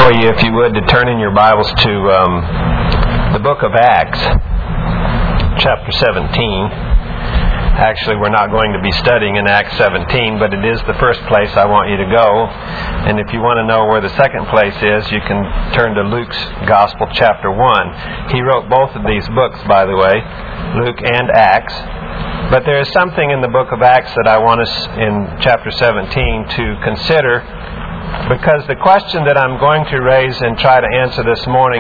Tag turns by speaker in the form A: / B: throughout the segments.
A: for you, if you would, to turn in your Bibles to the book of Acts, chapter 17. Actually, we're not going to be studying in Acts 17, but it is the first place I want you to go. And if you want to know where the second place is, you can turn to Luke's Gospel, chapter 1. He wrote both of these books, by the way, Luke and Acts. But there is something in the book of Acts that I want us in chapter 17 to consider, because the question that I'm going to raise and try to answer this morning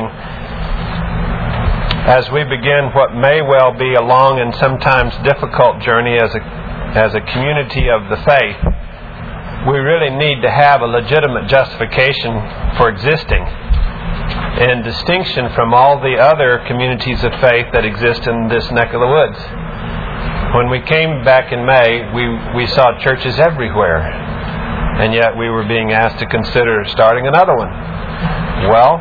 A: as we begin what may well be a long and sometimes difficult journey as a community of the faith, we really need to have a legitimate justification for existing, in distinction from all the other communities of faith that exist in this neck of the woods. When we came back in May, we saw churches everywhere, and yet we were being asked to consider starting another one. Well,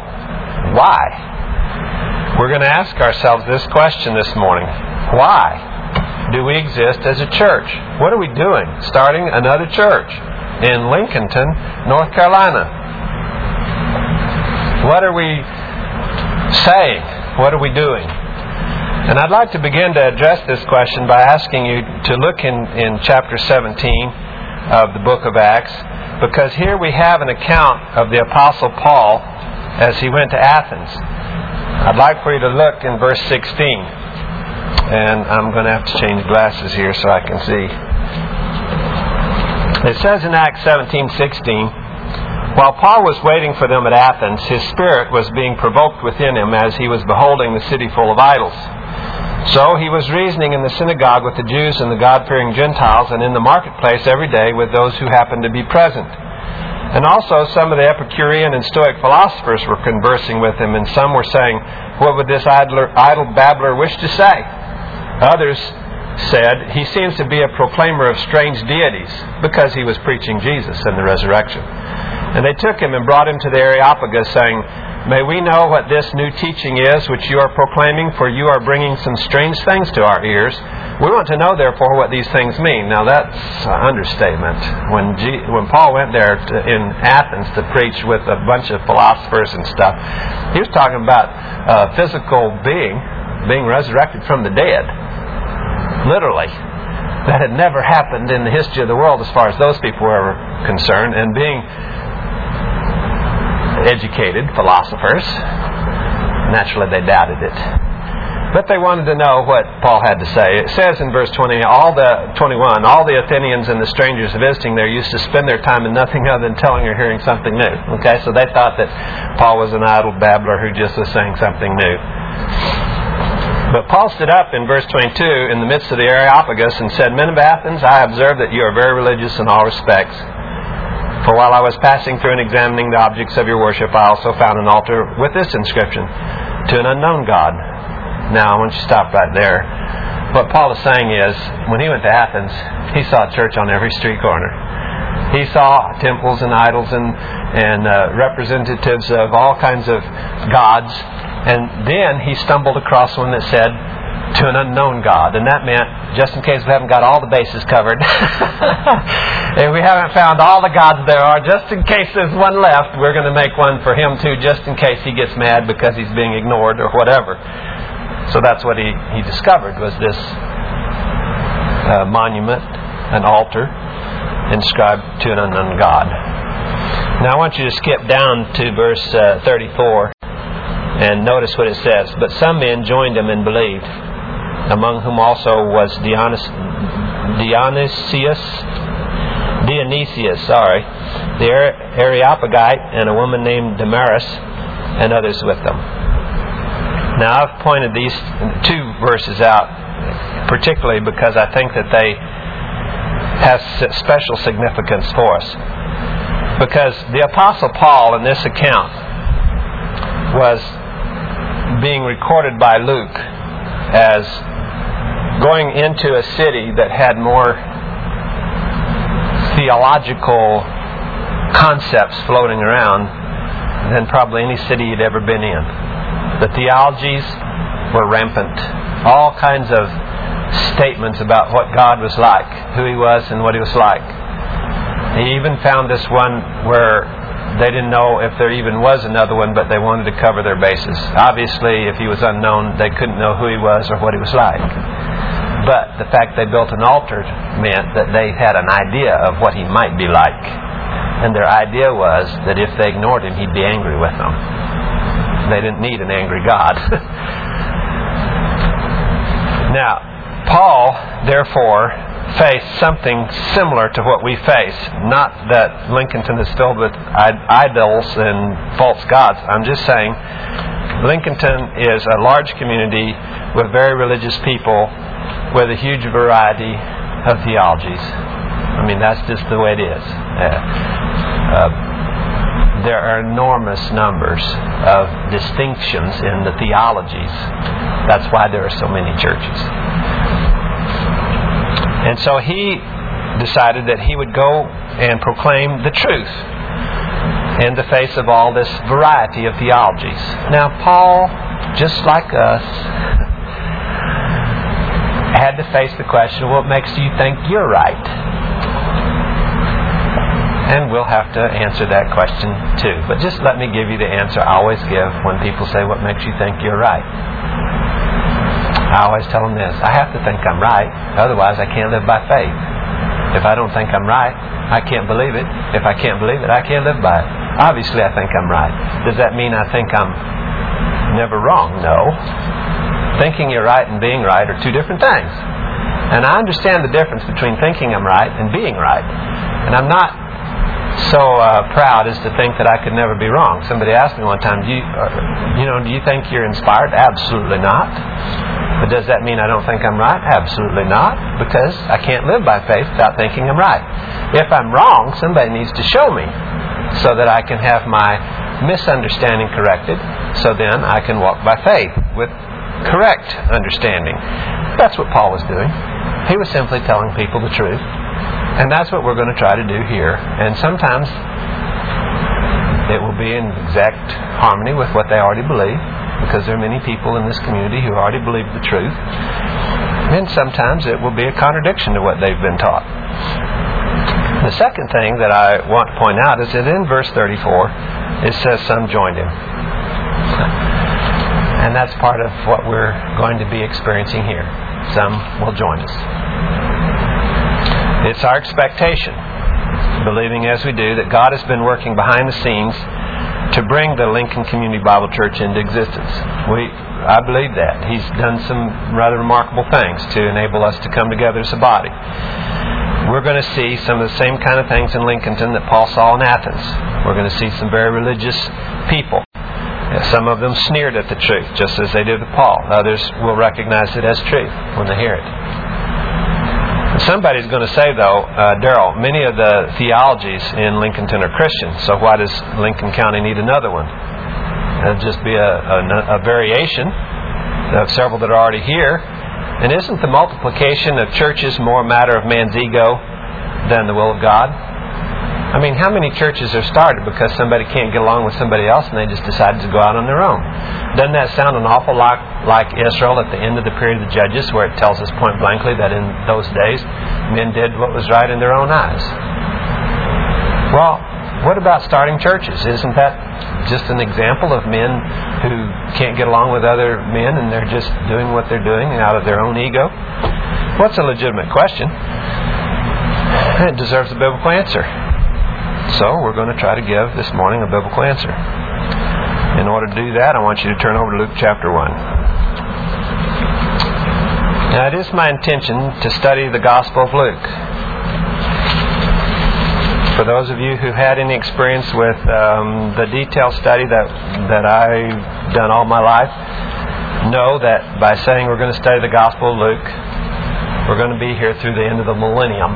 A: why? We're going to ask ourselves this question this morning. Why do we exist as a church? What are we doing starting another church in Lincolnton, North Carolina? What are we saying? What are we doing? And I'd like to begin to address this question by asking you to look in chapter 17 of the book of Acts, because here we have an account of the Apostle Paul as he went to Athens. I'd like for you to look in verse 16. And I'm going to have to change glasses here so I can see. It says in Acts 17:16, while Paul was waiting for them at Athens, his spirit was being provoked within him as he was beholding the city full of idols. So he was reasoning in the synagogue with the Jews and the God-fearing Gentiles, and in the marketplace every day with those who happened to be present. And also some of the Epicurean and Stoic philosophers were conversing with him, and some were saying, what would this idle babbler wish to say? Others said, he seems to be a proclaimer of strange deities, because he was preaching Jesus and the resurrection. And they took him and brought him to the Areopagus, saying, may we know what this new teaching is which you are proclaiming, for you are bringing some strange things to our ears. We want to know, therefore, what these things mean. Now, that's an understatement. When Paul went there in Athens to preach with a bunch of philosophers and stuff, he was talking about a physical being resurrected from the dead. Literally. That had never happened in the history of the world as far as those people were concerned. And being educated philosophers, naturally they doubted it. But they wanted to know what Paul had to say. It says in verse 21, all the Athenians and the strangers visiting there used to spend their time in nothing other than telling or hearing something new. Okay, so they thought that Paul was an idle babbler who just was saying something new. But Paul stood up in verse 22 in the midst of the Areopagus and said, men of Athens, I observe that you are very religious in all respects. For while I was passing through and examining the objects of your worship, I also found an altar with this inscription, to an unknown God. Now, I want you to stop right there. What Paul is saying is, when he went to Athens, he saw a church on every street corner. He saw temples and idols and representatives of all kinds of gods. And then he stumbled across one that said, to an unknown God. And that meant, just in case we haven't got all the bases covered, if we haven't found all the gods there are, just in case there's one left, we're going to make one for him too, just in case he gets mad because he's being ignored or whatever. So that's what he discovered, was this monument, an altar, inscribed to an unknown God. Now I want you to skip down to verse 34 and notice what it says. But some men joined him and believed, among whom also was Dionysius, the Areopagite, and a woman named Damaris, and others with them. Now, I've pointed these two verses out particularly because I think that they have special significance for us. Because the Apostle Paul in this account was being recorded by Luke as going into a city that had more theological concepts floating around than probably any city he'd ever been in. The theologies were rampant. All kinds of statements about what God was like, who He was and what He was like. He even found this one where They didn't know if there even was another one, but they wanted to cover their bases. Obviously, if he was unknown, they couldn't know who he was or what he was like. But the fact they built an altar meant that they had an idea of what he might be like. And their idea was that if they ignored him, he'd be angry with them. They didn't need an angry God. Now, Paul, therefore, faced something similar to what we face. Not that Lincolnton is filled with idols and false gods. I'm just saying Lincolnton is a large community with very religious people with a huge variety of theologies. I mean, that's just the way it is. There are enormous numbers of distinctions in the theologies. That's why there are so many churches. And so he decided that he would go and proclaim the truth in the face of all this variety of theologies. Now, Paul, just like us, had to face the question, what makes you think you're right? And we'll have to answer that question too. But just let me give you the answer I always give when people say, what makes you think you're right? I always tell them this, I have to think I'm right, otherwise I can't live by faith. If I don't think I'm right, I can't believe it. If I can't believe it, I can't live by it. Obviously I think I'm right. Does that mean I think I'm never wrong? No. Thinking you're right and being right are two different things. And I understand the difference between thinking I'm right and being right. And I'm not so proud as to think that I could never be wrong. Somebody asked me one time, do you think you're inspired? Absolutely not. But does that mean I don't think I'm right? Absolutely not. Because I can't live by faith without thinking I'm right. If I'm wrong, somebody needs to show me so that I can have my misunderstanding corrected, so then I can walk by faith with correct understanding. That's what Paul was doing. He was simply telling people the truth. And that's what we're going to try to do here. And sometimes it will be in exact harmony with what they already believe, because there are many people in this community who already believe the truth. And sometimes it will be a contradiction to what they've been taught. The second thing that I want to point out is that in verse 34, it says some joined him. And that's part of what we're going to be experiencing here. Some will join us. It's our expectation, believing as we do, that God has been working behind the scenes to bring the Lincoln Community Bible Church into existence. I believe that. He's done some rather remarkable things to enable us to come together as a body. We're going to see some of the same kind of things in Lincolnton that Paul saw in Athens. We're going to see some very religious people. Some of them sneered at the truth, just as they did with Paul. Others will recognize it as truth when they hear it. Somebody's going to say, though, Darrell, many of the theologies in Lincolnton are Christian, so why does Lincoln County need another one? It'll just be a variation of several that are already here. And isn't the multiplication of churches more a matter of man's ego than the will of God? I mean, how many churches are started because somebody can't get along with somebody else and they just decided to go out on their own? Doesn't that sound an awful lot like Israel at the end of the period of the Judges, where it tells us point blankly that in those days men did what was right in their own eyes? Well, what about starting churches? Isn't that just an example of men who can't get along with other men and they're just doing what they're doing out of their own ego? Well, it's a legitimate question. And it deserves a biblical answer. So we're going to try to give this morning a biblical answer. In order to do that, I want you to turn over to Luke chapter 1. Now, it is my intention to study the Gospel of Luke. For those of you who had any experience with the detailed study that I've done all my life, know that by saying we're going to study the Gospel of Luke, we're going to be here through the end of the millennium.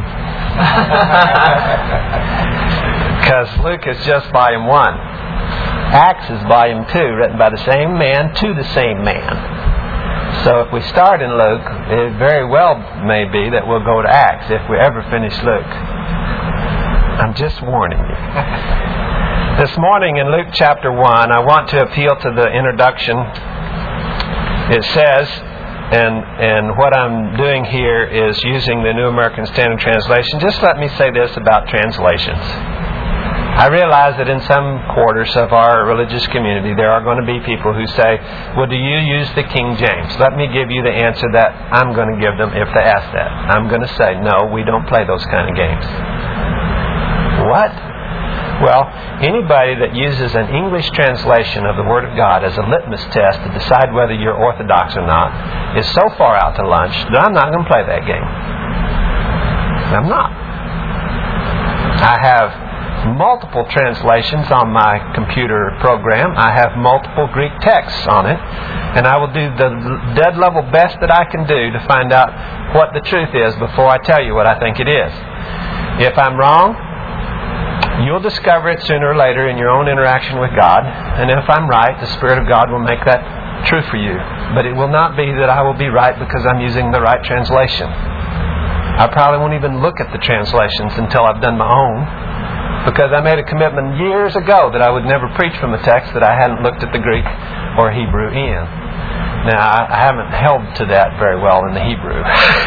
A: Because Luke is just volume 1. Acts is volume 2, written by the same man to the same man. So if we start in Luke, it very well may be that we'll go to Acts if we ever finish Luke. I'm just warning you. This morning in Luke chapter 1, I want to appeal to the introduction. It says, and what I'm doing here is using the New American Standard Translation. Just let me say this about translations. I realize that in some quarters of our religious community there are going to be people who say, well, do you use the King James? Let me give you the answer that I'm going to give them if they ask that. I'm going to say, no, we don't play those kind of games. What? Well, anybody that uses an English translation of the Word of God as a litmus test to decide whether you're Orthodox or not is so far out to lunch that I'm not going to play that game. I'm not. I have multiple translations on my computer program. I have multiple Greek texts on it, and I will do the dead level best that I can do to find out what the truth is before I tell you what I think it is. If I'm wrong, you'll discover it sooner or later in your own interaction with God, and if I'm right, the Spirit of God will make that true for you. But it will not be that I will be right because I'm using the right translation. I probably won't even look at the translations until I've done my own, because I made a commitment years ago that I would never preach from a text that I hadn't looked at the Greek or Hebrew in. Now, I haven't held to that very well in the Hebrew.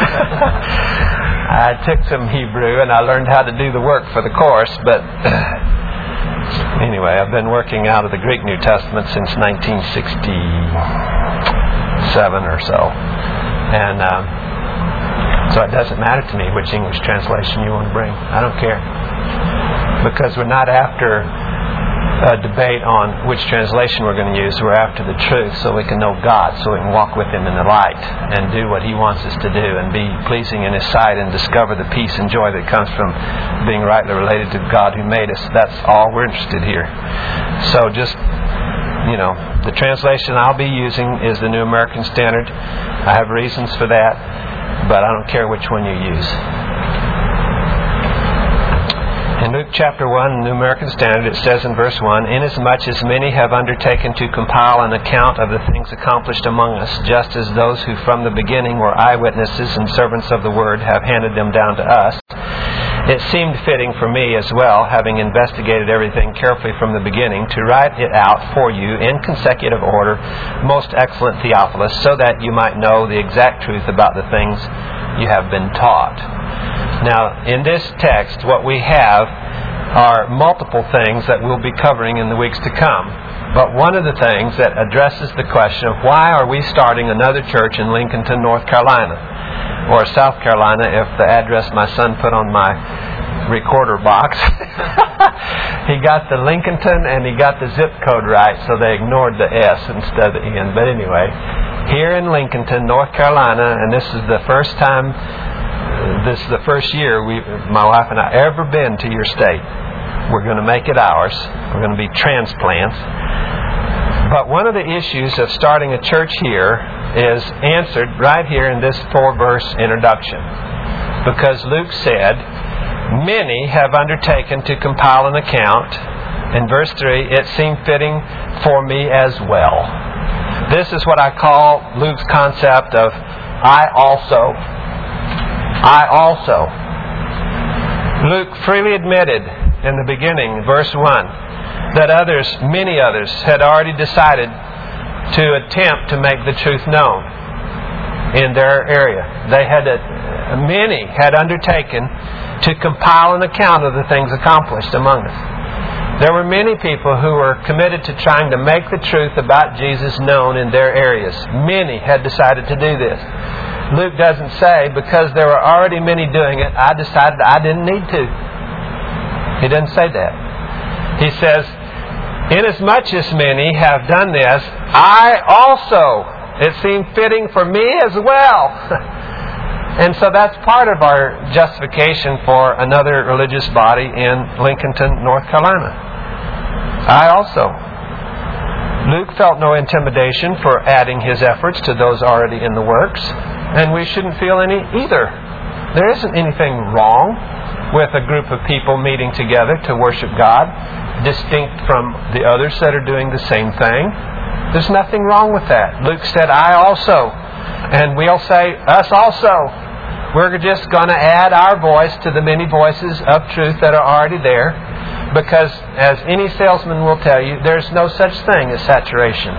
A: I took some Hebrew and I learned how to do the work for the course, but anyway, I've been working out of the Greek New Testament since 1967 or so. And so it doesn't matter to me which English translation you want to bring. I don't care. Because we're not after a debate on which translation we're going to use. We're after the truth so we can know God, so we can walk with Him in the light and do what He wants us to do and be pleasing in His sight and discover the peace and joy that comes from being rightly related to God who made us. That's all we're interested here. So just, the translation I'll be using is the New American Standard. I have reasons for that, but I don't care which one you use. In Luke chapter 1, New American Standard, it says in verse 1, "Inasmuch as many have undertaken to compile an account of the things accomplished among us, just as those who from the beginning were eyewitnesses and servants of the Word have handed them down to us, it seemed fitting for me as well, having investigated everything carefully from the beginning, to write it out for you in consecutive order, most excellent Theophilus, so that you might know the exact truth about the things you have been taught." Now, in this text, what we have are multiple things that we'll be covering in the weeks to come. But one of the things that addresses the question of why are we starting another church in Lincolnton, North Carolina, or South Carolina, if the address my son put on my recorder box. He got the Lincolnton and he got the zip code right, so they ignored the S instead of the N. But anyway, here in Lincolnton, North Carolina, and this is the first time, this is the first year my wife and I ever been to your state. We're going to make it ours. We're going to be transplants. But one of the issues of starting a church here is answered right here in this 4-verse introduction. Because Luke said, "Many have undertaken to compile an account." In verse 3, "It seemed fitting for me as well." This is what I call Luke's concept of I also. I also. Luke freely admitted in the beginning, verse 1, that others, many others, had already decided to attempt to make the truth known in their area. Many had undertaken to compile an account of the things accomplished among us. There were many people who were committed to trying to make the truth about Jesus known in their areas. Many had decided to do this. Luke doesn't say, because there were already many doing it, I decided I didn't need to. He doesn't say that. He says, "Inasmuch as many have done this, I also, it seemed fitting for me as well." And so that's part of our justification for another religious body in Lincolnton, North Carolina. I also. Luke felt no intimidation for adding his efforts to those already in the works, and we shouldn't feel any either. There isn't anything wrong with a group of people meeting together to worship God, distinct from the others that are doing the same thing. There's nothing wrong with that. Luke said, "I also." And we'll say, "Us also." We're just going to add our voice to the many voices of truth that are already there. Because, as any salesman will tell you, there's no such thing as saturation.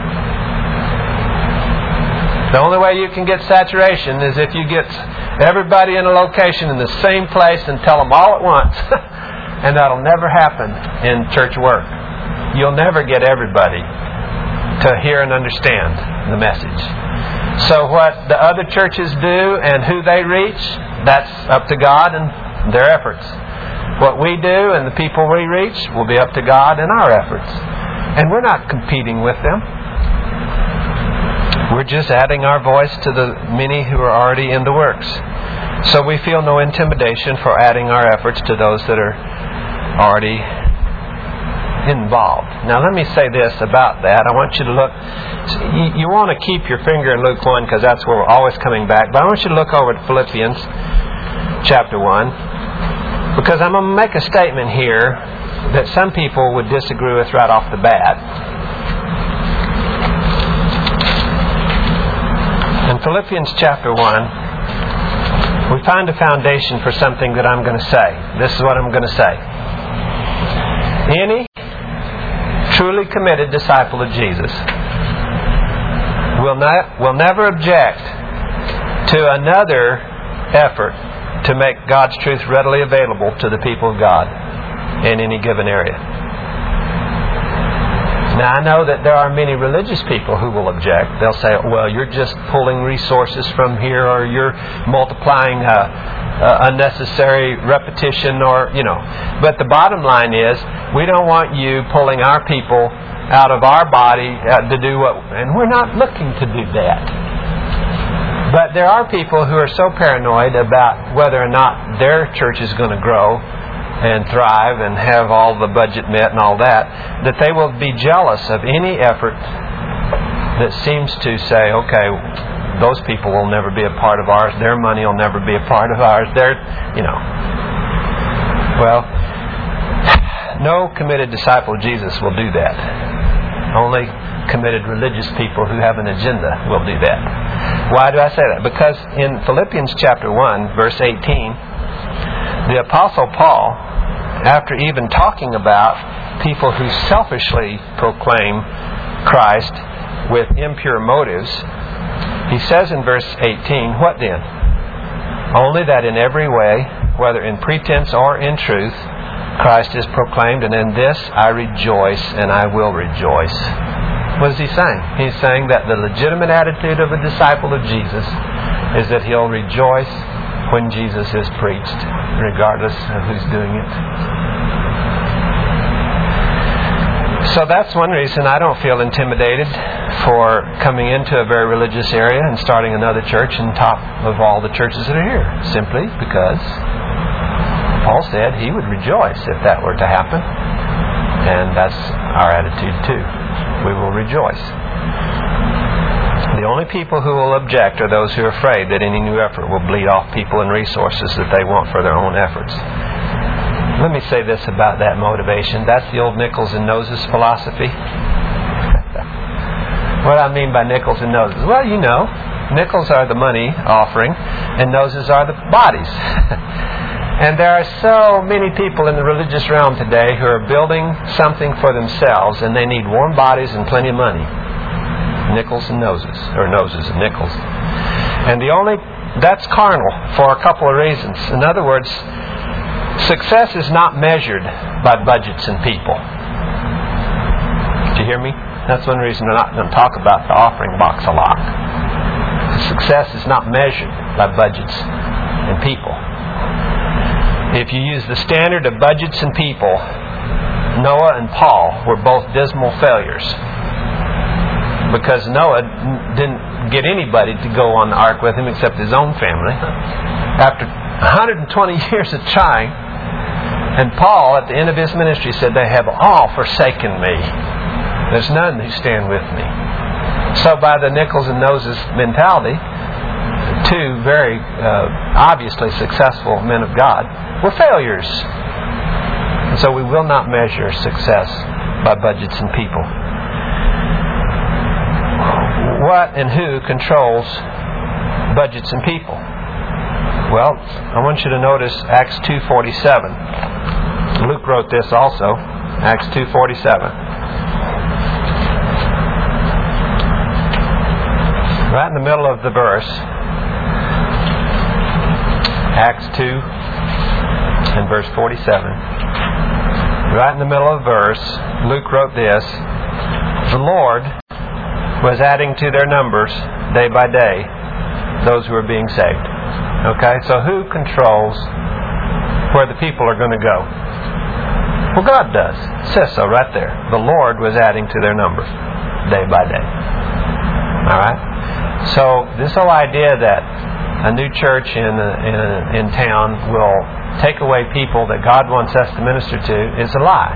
A: The only way you can get saturation is if you get everybody in a location in the same place and tell them all at once. And that'll never happen in church work. You'll never get everybody to hear and understand the message. So what the other churches do and who they reach, that's up to God and their efforts. What we do and the people we reach will be up to God and our efforts. And we're not competing with them. We're just adding our voice to the many who are already in the works. So we feel no intimidation for adding our efforts to those that are already involved. Now let me say this about that. I want you to look. You want to keep your finger in Luke 1 because that's where we're always coming back. But I want you to look over to Philippians chapter 1. Because I'm going to make a statement here that some people would disagree with right off the bat. In Philippians chapter 1, we find a foundation for something that I'm going to say. This is what I'm going to say. Any truly committed disciple of Jesus will never object to another effort to make God's truth readily available to the people of God in any given area. Now I know that there are many religious people who will object. They'll say, well, you're just pulling resources from here, or you're multiplying unnecessary repetition, or, But the bottom line is, we don't want you pulling our people out of our body to do what... And we're not looking to do that. But there are people who are so paranoid about whether or not their church is going to grow and thrive and have all the budget met and all that, that they will be jealous of any effort that seems to say, okay, those people will never be a part of ours, their money will never be a part of ours, Well, no committed disciple of Jesus will do that. Only committed religious people who have an agenda will do that. Why do I say that? Because in Philippians chapter 1, verse 18, the Apostle Paul, after even talking about people who selfishly proclaim Christ with impure motives, he says in verse 18, what then? Only that in every way, whether in pretense or in truth, Christ is proclaimed, and in this I rejoice and I will rejoice. What is he saying? He's saying that the legitimate attitude of a disciple of Jesus is that he'll rejoice when Jesus is preached, regardless of who's doing it. So that's one reason I don't feel intimidated for coming into a very religious area and starting another church on top of all the churches that are here. Simply because Paul said he would rejoice if that were to happen. And that's our attitude too. We will rejoice. The only people who will object are those who are afraid that any new effort will bleed off people and resources that they want for their own efforts. Let me say this about that motivation. That's the old nickels and noses philosophy. What I mean by nickels and noses? Well, nickels are the money offering and noses are the bodies. And there are so many people in the religious realm today who are building something for themselves, and they need warm bodies and plenty of money. Nickels and noses, or noses and nickels. And that's carnal for a couple of reasons. In other words, success is not measured by budgets and people. Did you hear me? That's one reason I'm not going to talk about the offering box a lot. Success is not measured by budgets and people. If you use the standard of budgets and people, Noah and Paul were both dismal failures. Because Noah didn't get anybody to go on the ark with him except his own family. After 120 years of trying, and Paul, at the end of his ministry, said, they have all forsaken me. There's none who stand with me. So by the nickels and noses mentality, two very obviously successful men of God were failures. And so we will not measure success by budgets and people. What and who controls budgets and people? Well, I want you to notice Acts 2:47. Luke wrote this also. Acts 2:47. Right in the middle of the verse, Acts 2 and verse 47. right in the middle of the verse, Luke wrote this: the Lord was adding to their numbers day by day those who are being saved. Okay, so who controls where the people are going to go? Well, God does. It says so right there. The Lord was adding to their numbers day by day. Alright? So this whole idea that a new church in town will take away people that God wants us to minister to is a lie.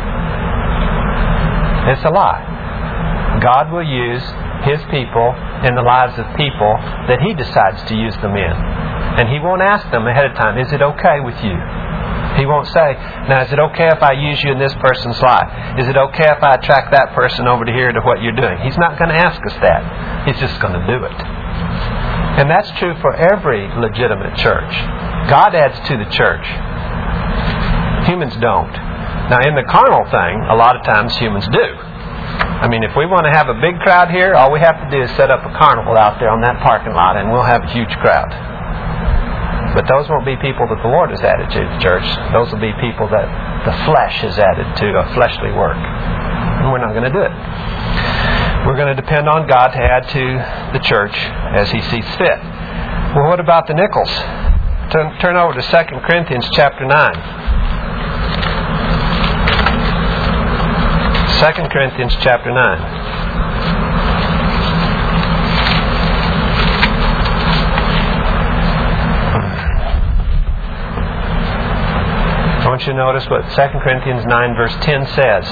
A: It's a lie. God will use His people in the lives of people that He decides to use them in. And He won't ask them ahead of time, is it okay with you? He won't say, now is it okay if I use you in this person's life? Is it okay if I attract that person over to here to what you're doing? He's not going to ask us that. He's just going to do it. And that's true for every legitimate church. God adds to the church. Humans don't. Now in the carnal thing, a lot of times humans do. I mean, if we want to have a big crowd here, all we have to do is set up a carnival out there on that parking lot and we'll have a huge crowd. But those won't be people that the Lord has added to the church. Those will be people that the flesh has added to a fleshly work. And we're not going to do it. We're going to depend on God to add to the church as He sees fit. Well, what about the nickels? Turn over to 2 Corinthians chapter 9. 2 Corinthians chapter 9. I want you to notice what 2 Corinthians 9 verse 10 says.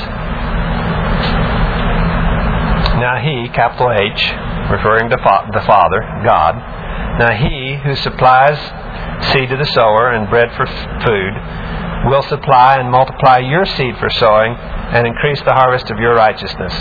A: Now He, capital H, referring to the Father, God, now He who supplies seed to the sower and bread for food will supply and multiply your seed for sowing and increase the harvest of your righteousness.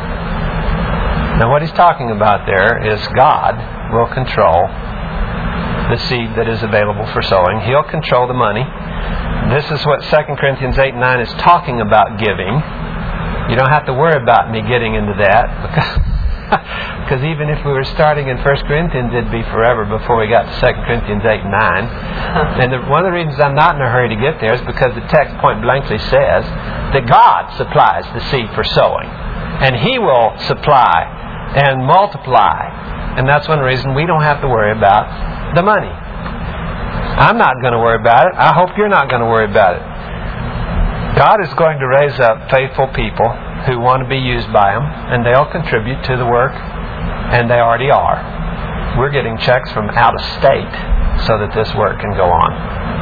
A: Now what he's talking about there is God will control the seed that is available for sowing. He'll control the money. This is what 2 Corinthians 8 and 9 is talking about giving. You don't have to worry about me getting into that because even if we were starting in 1 Corinthians, it'd be forever before we got to 2 Corinthians 8 and 9. And one of the reasons I'm not in a hurry to get there is because the text point blankly says that God supplies the seed for sowing. And He will supply and multiply. And that's one reason we don't have to worry about the money. I'm not going to worry about it. I hope you're not going to worry about it. God is going to raise up faithful people who want to be used by Him, and they'll contribute to the work, and they already are. We're getting checks from out of state so that this work can go on.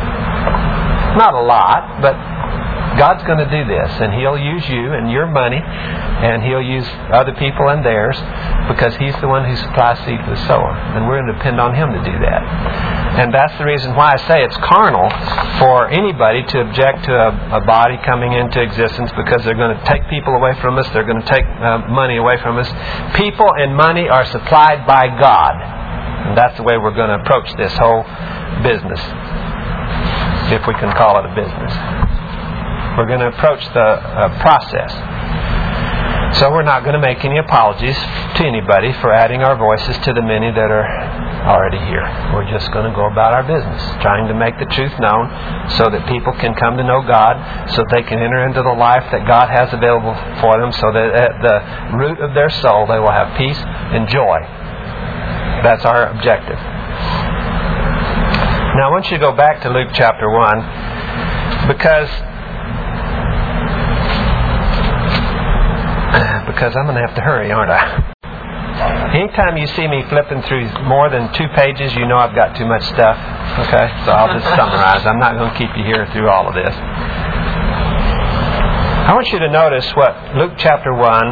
A: Not a lot, but God's going to do this, and He'll use you and your money, and He'll use other people and theirs, because He's the one who supplies seed to the sower, and we're going to depend on Him to do that. And that's the reason why I say it's carnal for anybody to object to a body coming into existence, because they're going to take people away from us, they're going to take money away from us. People and money are supplied by God, and that's the way we're going to approach this whole business, if we can call it a business. We're going to approach the process. So we're not going to make any apologies to anybody for adding our voices to the many that are already here. We're just going to go about our business, trying to make the truth known so that people can come to know God, so they can enter into the life that God has available for them, so that at the root of their soul they will have peace and joy. That's our objective. Now I want you to go back to Luke chapter 1, because I'm going to have to hurry, aren't I? Anytime you see me flipping through more than 2 pages, you know I've got too much stuff. Okay? So I'll just summarize. I'm not going to keep you here through all of this. I want you to notice what Luke chapter 1,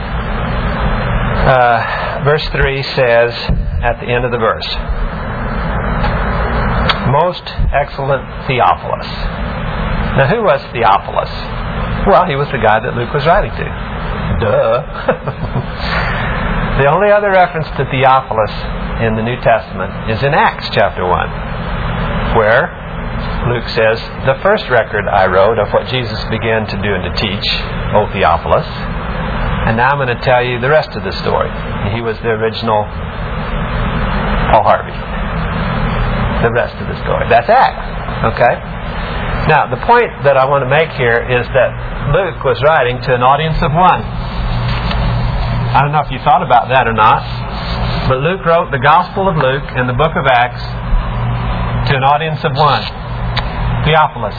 A: verse 3 says at the end of the verse. Most excellent Theophilus. Now, who was Theophilus? Well, he was the guy that Luke was writing to. Duh. The only other reference to Theophilus in the New Testament is in Acts chapter 1, where Luke says, the first record I wrote of what Jesus began to do and to teach, O Theophilus. And now I'm going to tell you the rest of the story. He was the original Paul Harvey. The rest of the story. That's Acts. Okay? Now, the point that I want to make here is that Luke was writing to an audience of one. I don't know if you thought about that or not, but Luke wrote the Gospel of Luke and the book of Acts to an audience of one. Theophilus.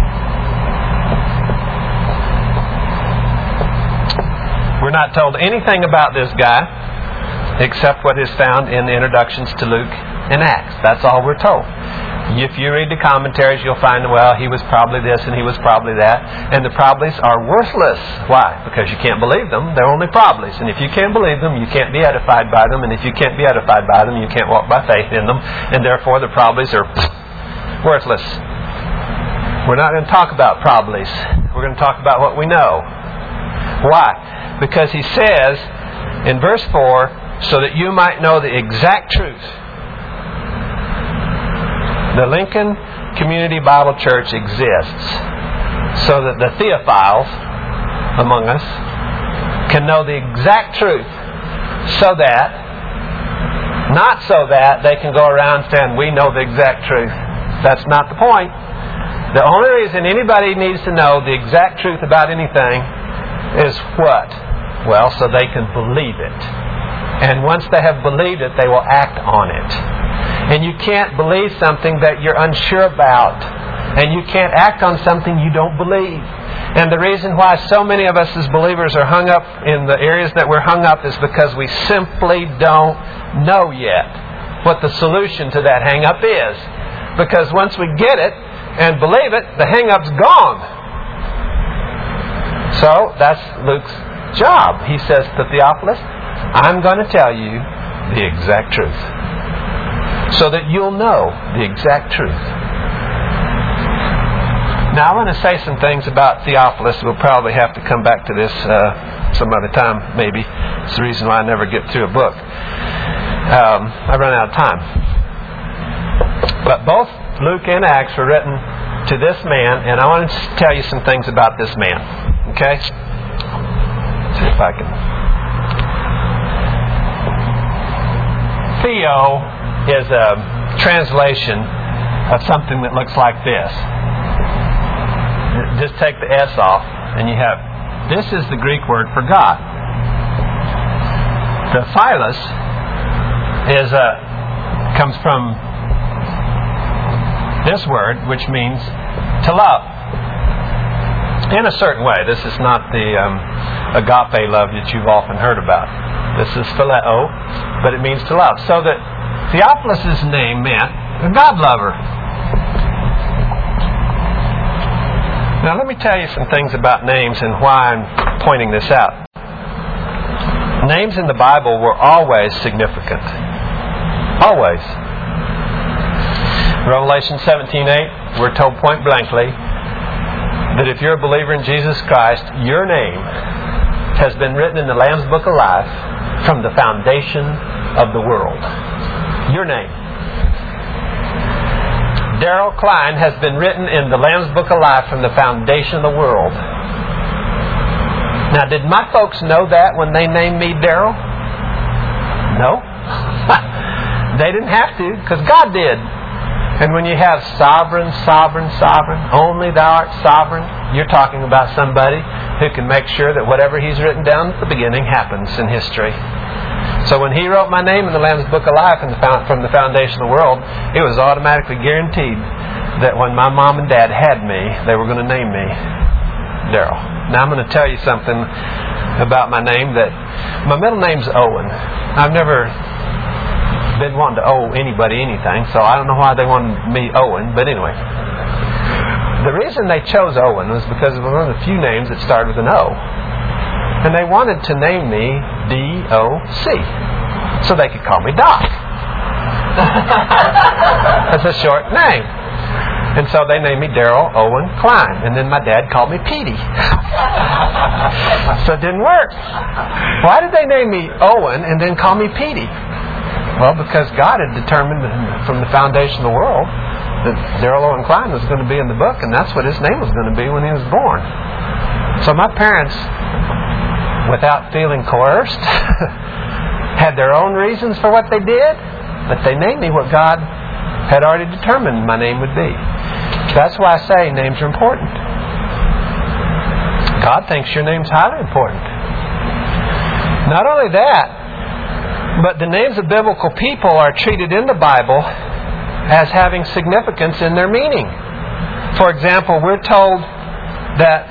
A: We're not told anything about this guy except what is found in the introductions to Luke and Acts. That's all we're told. If you read the commentaries, you'll find, well, he was probably this and he was probably that. And the probablys are worthless. Why? Because you can't believe them. They're only probablys. And if you can't believe them, you can't be edified by them. And if you can't be edified by them, you can't walk by faith in them. And therefore, the probablys are worthless. We're not going to talk about probablys. We're going to talk about what we know. Why? Because he says in verse 4, so that you might know the exact truth. The Lincoln Community Bible Church exists so that the theophiles among us can know the exact truth, so that, not so that they can go around saying, we know the exact truth. That's not the point. The only reason anybody needs to know the exact truth about anything is what? Well, so they can believe it. And once they have believed it, they will act on it. And you can't believe something that you're unsure about. And you can't act on something you don't believe. And the reason why so many of us as believers are hung up in the areas that we're hung up is because we simply don't know yet what the solution to that hang up is. Because once we get it and believe it, the hang up's gone. So that's Luke's job. He says to Theophilus, I'm going to tell you the exact truth, so that you'll know the exact truth. Now I want to say some things about Theophilus. We'll probably have to come back to this some other time, maybe. It's the reason why I never get through a book. I run out of time. But both Luke and Acts were written to this man, and I want to tell you some things about this man. Okay? Let's see if I can. Theo is a translation of something that looks like this. Just take the S off, and you have, this is the Greek word for God. The Philos comes from this word, which means to love. In a certain way. This is not the agape love that you've often heard about. This is phileo, but it means to love. So that Theophilus' name meant a God lover. Now let me tell you some things about names and why I'm pointing this out. Names in the Bible were always significant. Always. Revelation 17:8, we're told point blankly that if you're a believer in Jesus Christ, your name has been written in the Lamb's Book of Life from the foundation of the world. Your name. Darrell Klein has been written in the Lamb's Book of Life from the foundation of the world. Now, did my folks know that when they named me Darrell? No. They didn't have to, because God did. And when you have sovereign, only thou art sovereign, you're talking about somebody who can make sure that whatever He's written down at the beginning happens in history. So when He wrote my name in the Lamb's Book of Life from the foundation of the world, it was automatically guaranteed that when my mom and dad had me, they were going to name me Darrell. Now I'm going to tell you something about my name that my middle name's Owen. I've never been wanting to owe anybody anything, so I don't know why they wanted me Owen, but anyway. The reason they chose Owen was because it was one of the few names that started with an O. And they wanted to name me D-O-C, so they could call me Doc. That's a short name. And so they named me Darrell Owen Klein, and then my dad called me Petey. So it didn't work. Why did they name me Owen and then call me Petey? Well, because God had determined from the foundation of the world that Darrell Owen Klein was going to be in the book, and that's what his name was going to be when he was born. So my parents, without feeling coerced, had their own reasons for what they did, but they named me what God had already determined my name would be. That's why I say names are important. God thinks your name's highly important. Not only that, but the names of biblical people are treated in the Bible as having significance in their meaning. For example, we're told that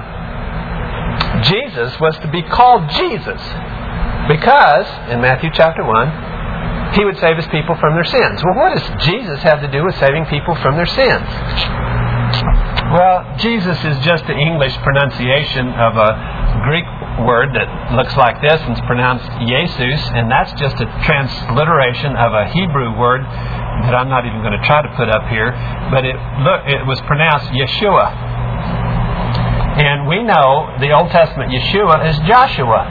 A: Jesus was to be called Jesus because, in Matthew chapter 1, He would save His people from their sins. Well, what does Jesus have to do with saving people from their sins? Well, Jesus is just the English pronunciation of a Greek word that looks like this and it's pronounced Jesus, and that's just a transliteration of a Hebrew word that I'm not even going to try to put up here, but it was pronounced Yeshua. And we know the Old Testament Yeshua is Joshua.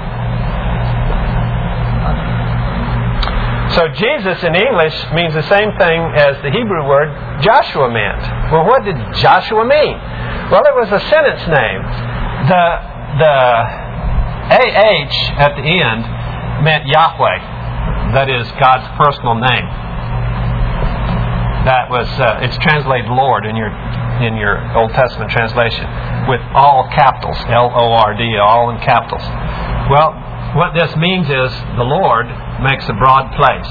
A: So Jesus in English means the same thing as the Hebrew word Joshua meant. Well, what did Joshua mean? Well, it was a sentence name. The AH at the end meant Yahweh. That is God's personal name. That was it's translated Lord in your Old Testament translation with all capitals, Lord, all in capitals. Well, what this means is the Lord makes a broad place.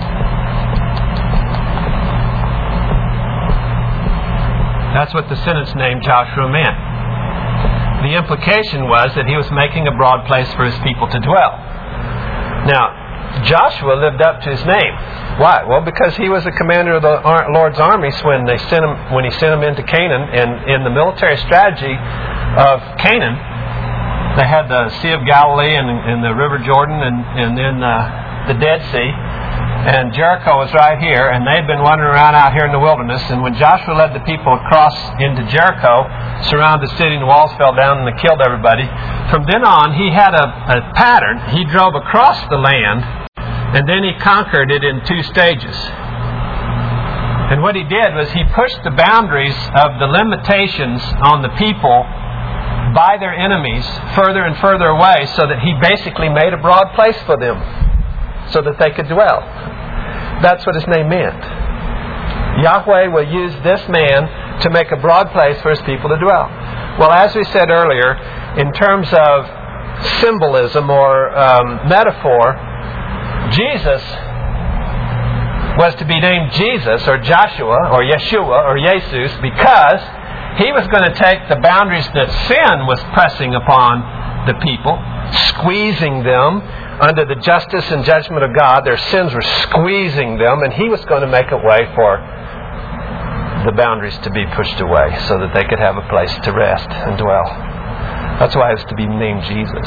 A: That's what the sentence name Joshua meant. The implication was that he was making a broad place for his people to dwell. Now, Joshua lived up to his name. Why? Well, because he was the commander of the Lord's armies when he sent him into Canaan. And in the military strategy of Canaan, they had the Sea of Galilee and the River Jordan and then the Dead Sea. And Jericho was right here, and they'd been wandering around out here in the wilderness. And when Joshua led the people across into Jericho, surrounded the city, and the walls fell down and they killed everybody, from then on he had a pattern. He drove across the land, and then he conquered it in 2 stages. And what he did was he pushed the boundaries of the limitations on the people by their enemies further and further away, so that he basically made a broad place for them so that they could dwell. That's what his name meant. Yahweh will use this man to make a broad place for his people to dwell. Well, as we said earlier, in terms of symbolism or metaphor, Jesus was to be named Jesus or Joshua or Yeshua or Jesus because he was going to take the boundaries that sin was pressing upon the people, squeezing them under the justice and judgment of God. Their sins were squeezing them, and he was going to make a way for the boundaries to be pushed away so that they could have a place to rest and dwell. That's why it was to be named Jesus.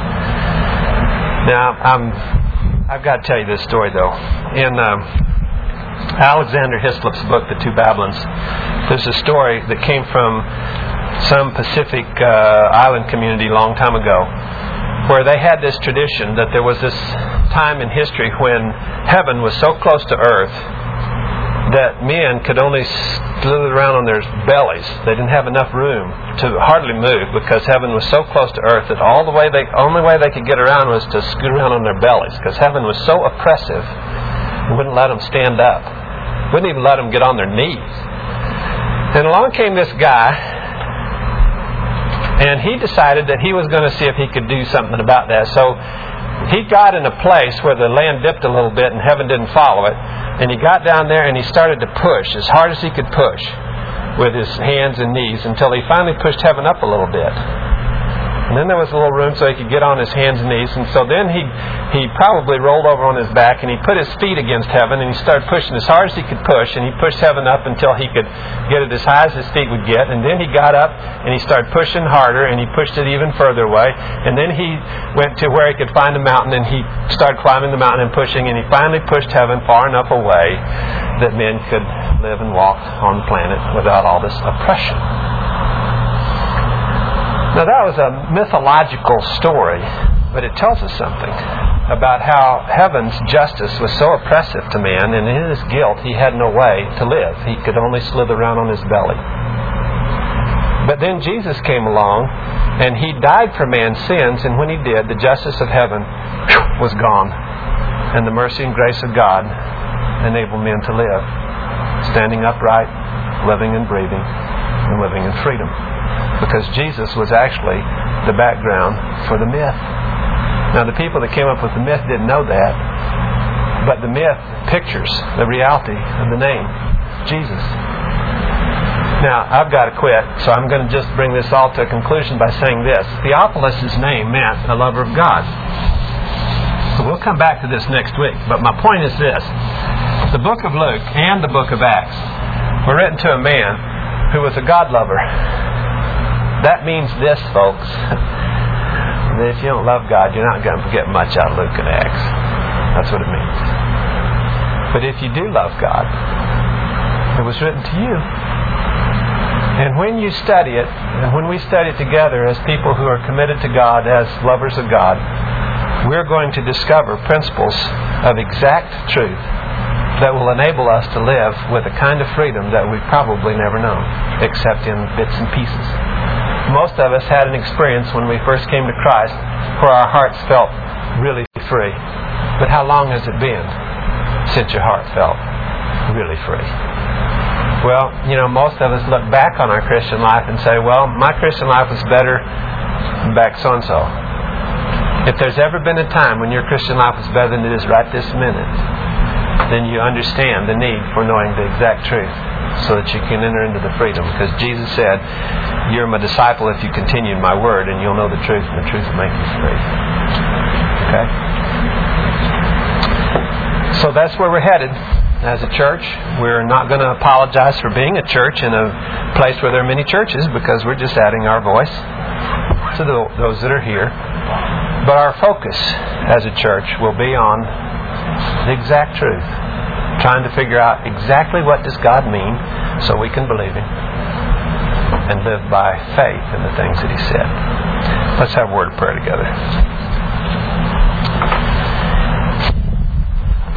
A: Now, I've got to tell you this story, though. In Alexander Hislop's book, The Two Babylons, there's a story that came from some Pacific island community a long time ago, where they had this tradition that there was this time in history when heaven was so close to earth that men could only slither around on their bellies. They didn't have enough room to hardly move because heaven was so close to earth that only way they could get around was to scoot around on their bellies, because heaven was so oppressive. It wouldn't let them stand up. Wouldn't even let them get on their knees. And along came this guy, and he decided that he was going to see if he could do something about that. So he got in a place where the land dipped a little bit and heaven didn't follow it. And he got down there and he started to push as hard as he could push with his hands and knees until he finally pushed heaven up a little bit. And then there was a little room so he could get on his hands and knees. And so then he probably rolled over on his back and he put his feet against heaven and he started pushing as hard as he could push. And he pushed heaven up until he could get it as high as his feet would get. And then he got up and he started pushing harder and he pushed it even further away. And then he went to where he could find a mountain and he started climbing the mountain and pushing. And he finally pushed heaven far enough away that men could live and walk on the planet without all this oppression. Now, that was a mythological story, but it tells us something about how heaven's justice was so oppressive to man, and in his guilt he had no way to live. He could only slither around on his belly. But then Jesus came along, and he died for man's sins, and when he did, the justice of heaven was gone, and the mercy and grace of God enabled men to live, standing upright, living and breathing and living in freedom. Because Jesus was actually the background for the myth. Now, the people that came up with the myth didn't know that, but the myth pictures the reality of the name, Jesus. Now, I've got to quit, so I'm going to just bring this all to a conclusion by saying this. Theophilus' name meant a lover of God. So we'll come back to this next week, but my point is this. The book of Luke and the book of Acts were written to a man who was a God lover. That means this, folks. That if you don't love God, you're not going to get much out of Luke and Acts. That's what it means. But if you do love God, it was written to you. And when you study it, and when we study it together as people who are committed to God, as lovers of God, we're going to discover principles of exact truth that will enable us to live with a kind of freedom that we've probably never known, except in bits and pieces. Most of us had an experience when we first came to Christ where our hearts felt really free. But how long has it been since your heart felt really free? Well, most of us look back on our Christian life and say, well, my Christian life was better back so-and-so. If there's ever been a time when your Christian life was better than it is right this minute, then you understand the need for knowing the exact truth so that you can enter into the freedom. Because Jesus said, you're my disciple if you continue in my word, and you'll know the truth, and the truth will make you free. Okay? So that's where we're headed. As a church, we're not going to apologize for being a church in a place where there are many churches, because we're just adding our voice to those that are here. But our focus as a church will be on the exact truth, trying to figure out exactly what does God mean so we can believe Him and live by faith in the things that He said. Let's have a word of prayer together.